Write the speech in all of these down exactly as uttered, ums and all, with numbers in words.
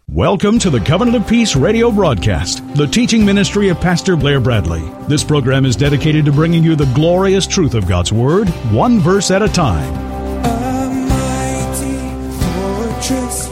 Welcome to the Covenant of Peace radio broadcast, the teaching ministry of Pastor Blair Bradley. This program is dedicated to bringing you the glorious truth of God's Word, one verse at a time. A mighty fortress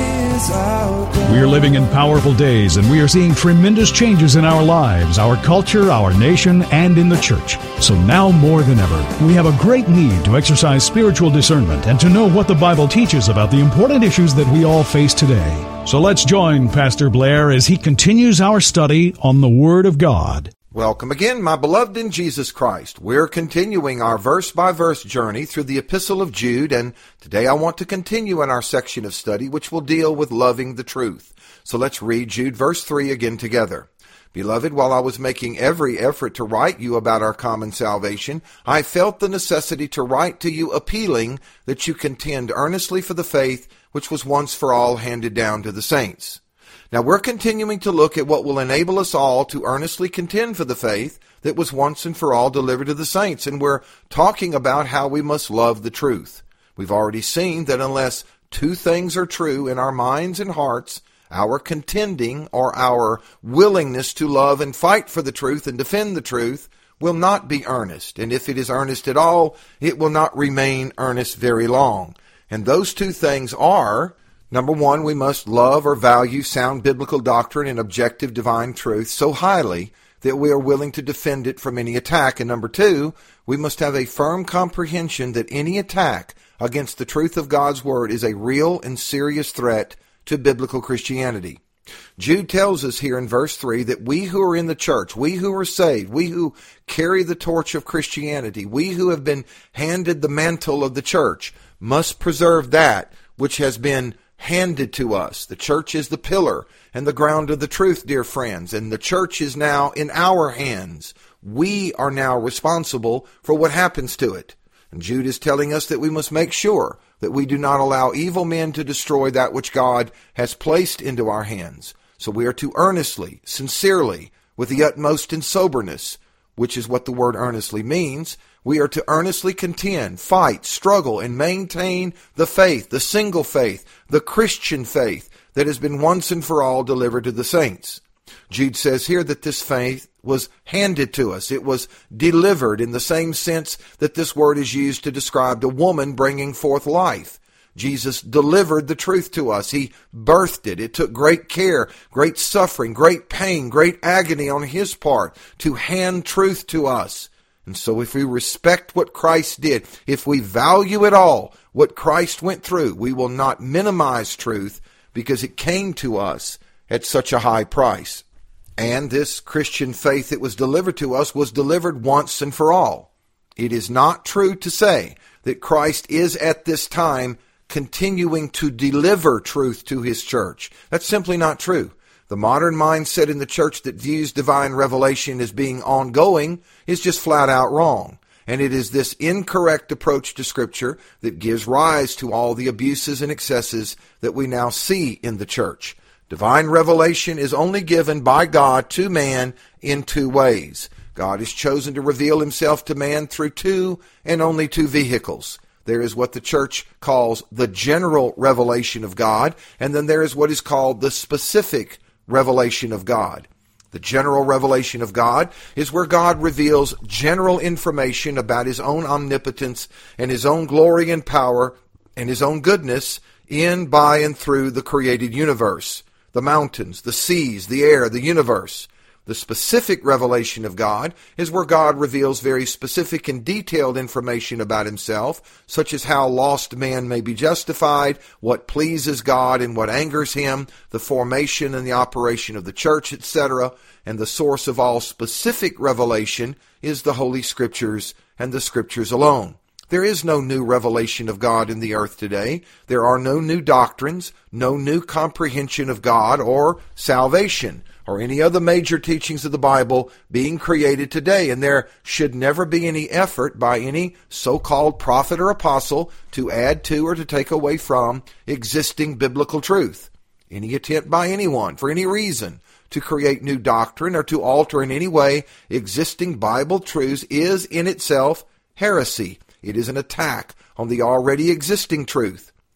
is our God. We are living in powerful days, and we are seeing tremendous changes in our lives, our culture, our nation, and in the church. So now more than ever, we have a great need to exercise spiritual discernment and to know what the Bible teaches about the important issues that we all face today. So let's join Pastor Blair as he continues our study on the Word of God. Welcome again, my beloved in Jesus Christ. We're continuing our verse-by-verse journey through the Epistle of Jude, and today I want to continue in our section of study which will deal with loving the truth. So let's read Jude verse three again together. Beloved, while I was making every effort to write you about our common salvation, I felt the necessity to write to you appealing that you contend earnestly for the faith which was once for all handed down to the saints. Now we're continuing to look at what will enable us all to earnestly contend for the faith that was once and for all delivered to the saints, and we're talking about how we must love the truth. We've already seen that unless two things are true in our minds and hearts, our contending or our willingness to love and fight for the truth and defend the truth will not be earnest, and if it is earnest at all, it will not remain earnest very long. And those two things are, number one, we must love or value sound biblical doctrine and objective divine truth so highly that we are willing to defend it from any attack. And number two, we must have a firm comprehension that any attack against the truth of God's Word is a real and serious threat to biblical Christianity. Jude tells us here in verse three that we who are in the church, we who are saved, we who carry the torch of Christianity, we who have been handed the mantle of the church, must preserve that which has been handed to us. The church is the pillar and the ground of the truth, dear friends, and the church is now in our hands. We are now responsible for what happens to it. And Jude is telling us that we must make sure that we do not allow evil men to destroy that which God has placed into our hands. So we are to earnestly, sincerely, with the utmost in soberness, which is what the word earnestly means, we are to earnestly contend, fight, struggle, and maintain the faith, the single faith, the Christian faith that has been once and for all delivered to the saints. Jude says here that this faith was handed to us. It was delivered in the same sense that this word is used to describe a woman bringing forth life. Jesus delivered the truth to us. He birthed it. It took great care, great suffering, great pain, great agony on His part to hand truth to us. And so if we respect what Christ did, if we value at all what Christ went through, we will not minimize truth because it came to us at such a high price. And this Christian faith that was delivered to us was delivered once and for all. It is not true to say that Christ is at this time continuing to deliver truth to His church. That's simply not true. The modern mindset in the church that views divine revelation as being ongoing is just flat out wrong. And it is this incorrect approach to Scripture that gives rise to all the abuses and excesses that we now see in the church. Divine revelation is only given by God to man in two ways. God has chosen to reveal Himself to man through two and only two vehicles. There is what the church calls the general revelation of God, and then there is what is called the specific revelation of God. The general revelation of God is where God reveals general information about His own omnipotence and His own glory and power and His own goodness in, by, and through the created universe, the mountains, the seas, the air, the universe. The specific revelation of God is where God reveals very specific and detailed information about Himself, such as how lost man may be justified, what pleases God and what angers Him, the formation and the operation of the church, et cetera. And the source of all specific revelation is the Holy Scriptures and the Scriptures alone. There is no new revelation of God in the earth today. There are no new doctrines, no new comprehension of God or salvation, or any other major teachings of the Bible being created today. And there should never be any effort by any so-called prophet or apostle to add to or to take away from existing biblical truth. Any attempt by anyone, for any reason, to create new doctrine or to alter in any way existing Bible truths is in itself heresy. It is an attack on the already existing truth.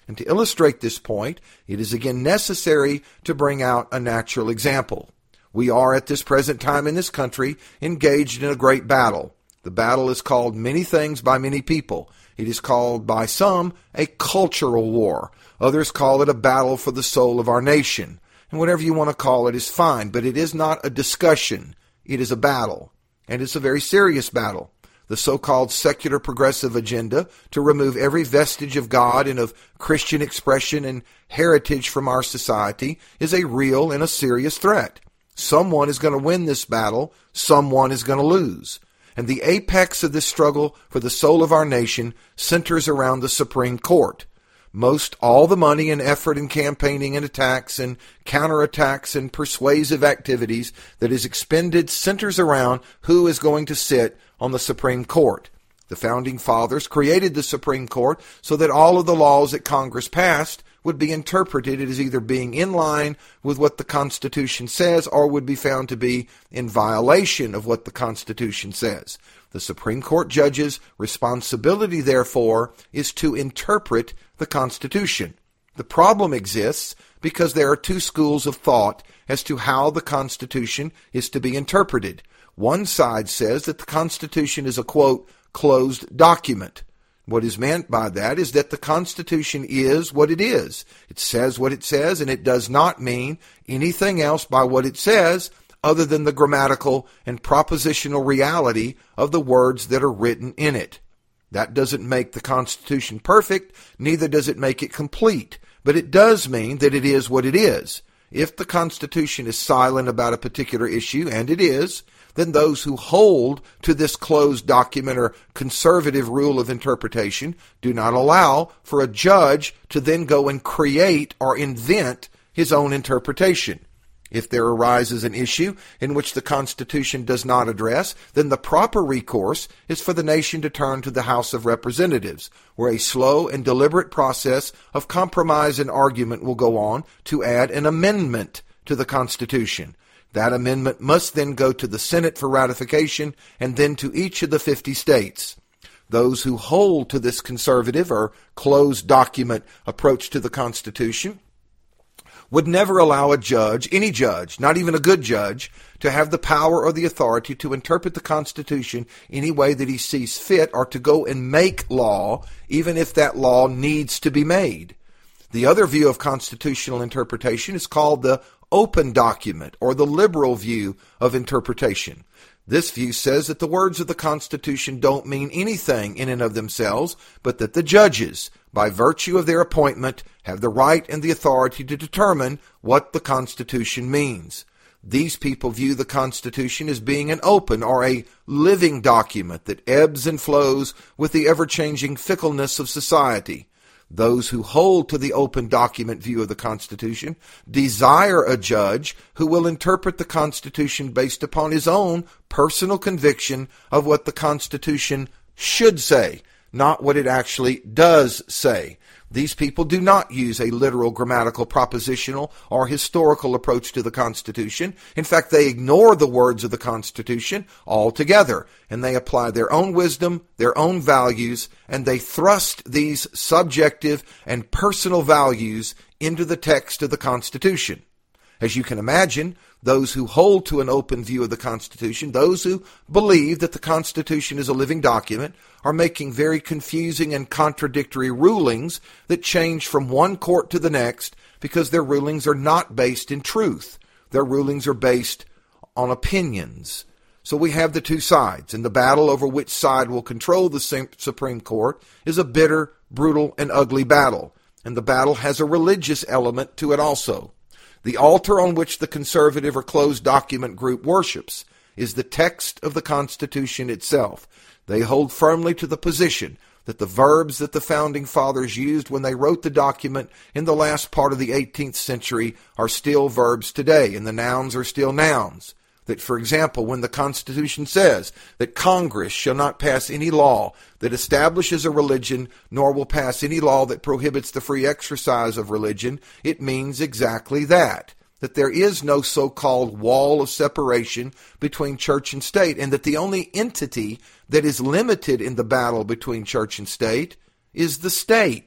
And to illustrate this point, it is again necessary to bring out a natural example. We are at this present time in this country engaged in a great battle. The battle is called many things by many people. It is called by some a cultural war. Others call it a battle for the soul of our nation. And whatever you want to call it is fine, but it is not a discussion. It is a battle. And it's a very serious battle. The so-called secular progressive agenda to remove every vestige of God and of Christian expression and heritage from our society is a real and a serious threat. Someone is going to win this battle. Someone is going to lose. And the apex of this struggle for the soul of our nation centers around the Supreme Court. Most all the money and effort and campaigning and attacks and counterattacks and persuasive activities that is expended centers around who is going to sit on the Supreme Court. The Founding Fathers created the Supreme Court so that all of the laws that Congress passed would be interpreted as either being in line with what the Constitution says or would be found to be in violation of what the Constitution says. The Supreme Court judge's responsibility, therefore, is to interpret the Constitution. The problem exists because there are two schools of thought as to how the Constitution is to be interpreted. One side says that the Constitution is a, quote, closed document. What is meant by that is that the Constitution is what it is. It says what it says, and it does not mean anything else by what it says other than the grammatical and propositional reality of the words that are written in it. That doesn't make the Constitution perfect, neither does it make it complete, but it does mean that it is what it is. If the Constitution is silent about a particular issue, and it is, then those who hold to this closed document or conservative rule of interpretation do not allow for a judge to then go and create or invent his own interpretation. If there arises an issue in which the Constitution does not address, then the proper recourse is for the nation to turn to the House of Representatives, where a slow and deliberate process of compromise and argument will go on to add an amendment to the Constitution. That amendment must then go to the Senate for ratification and then to each of the fifty states. Those who hold to this conservative or closed document approach to the Constitution would never allow a judge, any judge, not even a good judge, to have the power or the authority to interpret the Constitution any way that he sees fit or to go and make law, even if that law needs to be made. The other view of constitutional interpretation is called the open document, or the liberal view of interpretation. This view says that the words of the Constitution don't mean anything in and of themselves, but that the judges, by virtue of their appointment, have the right and the authority to determine what the Constitution means. These people view the Constitution as being an open or a living document that ebbs and flows with the ever-changing fickleness of society. Those who hold to the open document view of the Constitution desire a judge who will interpret the Constitution based upon his own personal conviction of what the Constitution should say, not what it actually does say. These people do not use a literal, grammatical, propositional, or historical approach to the Constitution. In fact, they ignore the words of the Constitution altogether, and they apply their own wisdom, their own values, and they thrust these subjective and personal values into the text of the Constitution. As you can imagine, those who hold to an open view of the Constitution, those who believe that the Constitution is a living document, are making very confusing and contradictory rulings that change from one court to the next because their rulings are not based in truth. Their rulings are based on opinions. So we have the two sides, and the battle over which side will control the Supreme Court is a bitter, brutal, and ugly battle. And the battle has a religious element to it also. The altar on which the conservative or closed document group worships is the text of the Constitution itself. They hold firmly to the position that the verbs that the Founding Fathers used when they wrote the document in the last part of the eighteenth century are still verbs today, and the nouns are still nouns. That, for example, when the Constitution says that Congress shall not pass any law that establishes a religion, nor will pass any law that prohibits the free exercise of religion, it means exactly that. That there is no so-called wall of separation between church and state, and that the only entity that is limited in the battle between church and state is the state.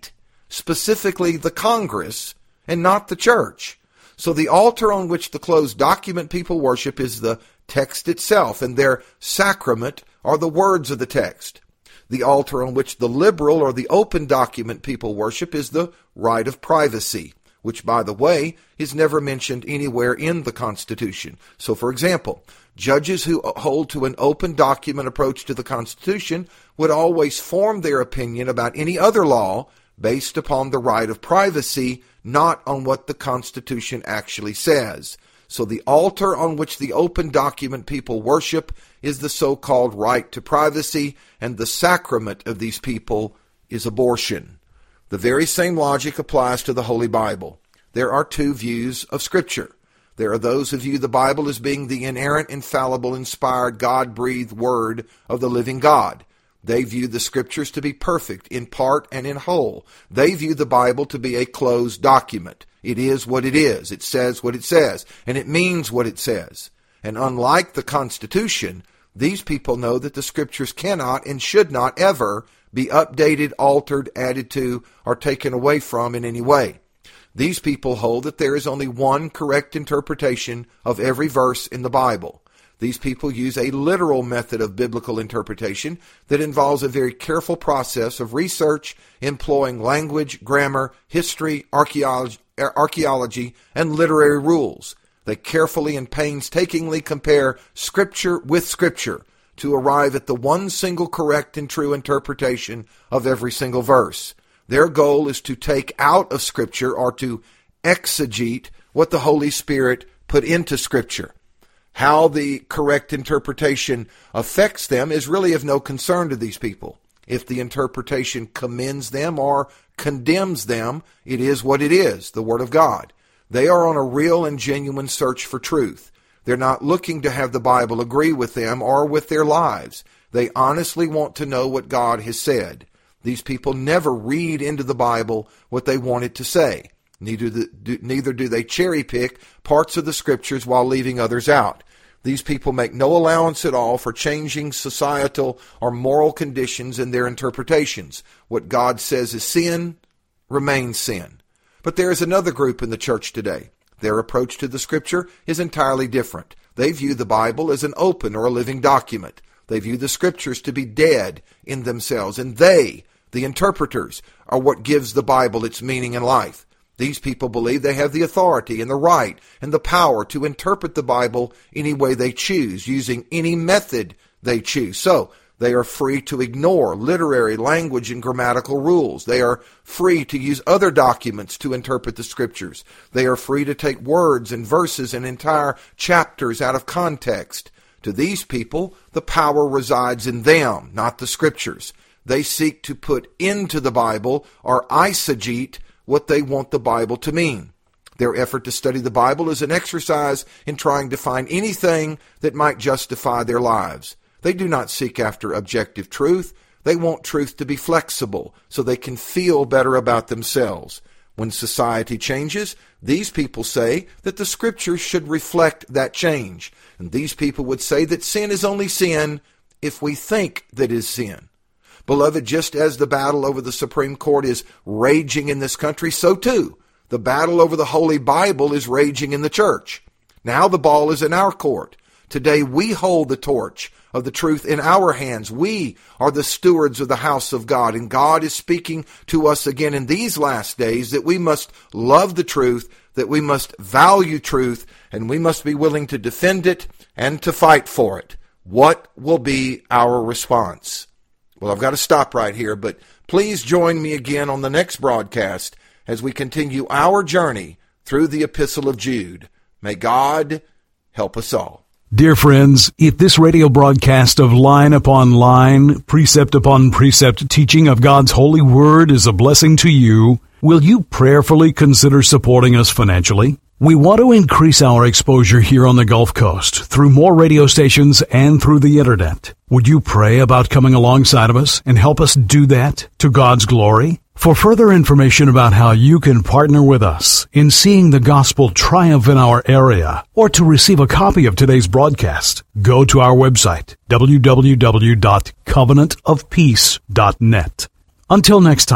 specifically the Congress, and not the church. So the altar on which the closed document people worship is the text itself, and their sacrament are the words of the text. The altar on which the liberal or the open document people worship is the right of privacy, which, by the way, is never mentioned anywhere in the Constitution. So, for example, judges who hold to an open document approach to the Constitution would always form their opinion about any other law based upon the right of privacy, not on what the Constitution actually says. So the altar on which the open document people worship is the so-called right to privacy, and the sacrament of these people is abortion. The very same logic applies to the Holy Bible. There are two views of Scripture. There are those who view the Bible as being the inerrant, infallible, inspired, God-breathed Word of the living God. They view the Scriptures to be perfect in part and in whole. They view the Bible to be a closed document. It is what it is. It says what it says, and it means what it says. And unlike the Constitution, these people know that the Scriptures cannot and should not ever be updated, altered, added to, or taken away from in any way. These people hold that there is only one correct interpretation of every verse in the Bible. These people use a literal method of biblical interpretation that involves a very careful process of research, employing language, grammar, history, archaeology, archaeology, and literary rules. They carefully and painstakingly compare Scripture with Scripture to arrive at the one single correct and true interpretation of every single verse. Their goal is to take out of Scripture, or to exegete, what the Holy Spirit put into Scripture. How the correct interpretation affects them is really of no concern to these people. If the interpretation commends them or condemns them, it is what it is, the Word of God. They are on a real and genuine search for truth. They're not looking to have the Bible agree with them or with their lives. They honestly want to know what God has said. These people never read into the Bible what they want it to say. Neither do, neither do they cherry pick parts of the Scriptures while leaving others out. These people make no allowance at all for changing societal or moral conditions in their interpretations. What God says is sin remains sin. But there is another group in the church today. Their approach to the Scripture is entirely different. They view the Bible as an open or a living document. They view the Scriptures to be dead in themselves, and they, the interpreters, are what gives the Bible its meaning and life. These people believe they have the authority and the right and the power to interpret the Bible any way they choose, using any method they choose. So, they are free to ignore literary, language, and grammatical rules. They are free to use other documents to interpret the Scriptures. They are free to take words and verses and entire chapters out of context. To these people, the power resides in them, not the Scriptures. They seek to put into the Bible, or eisegete, what they want the Bible to mean. Their effort to study the Bible is an exercise in trying to find anything that might justify their lives. They do not seek after objective truth. They want truth to be flexible so they can feel better about themselves. When society changes, these people say that the Scriptures should reflect that change. And these people would say that sin is only sin if we think that it is sin. Beloved, just as the battle over the Supreme Court is raging in this country, so too the battle over the Holy Bible is raging in the church. Now the ball is in our court. Today we hold the torch of the truth in our hands. We are the stewards of the house of God, and God is speaking to us again in these last days that we must love the truth, that we must value truth, and we must be willing to defend it and to fight for it. What will be our response? Well, I've got to stop right here, but please join me again on the next broadcast as we continue our journey through the Epistle of Jude. May God help us all. Dear friends, if this radio broadcast of line upon line, precept upon precept teaching of God's holy word is a blessing to you, will you prayerfully consider supporting us financially? We want to increase our exposure here on the Gulf Coast through more radio stations and through the internet. Would you pray about coming alongside of us and help us do that to God's glory? For further information about how you can partner with us in seeing the gospel triumph in our area, or to receive a copy of today's broadcast, go to our website, w w w dot covenant of peace dot net. Until next time,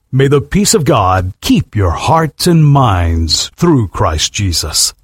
May the peace of God keep your hearts and minds through Christ Jesus.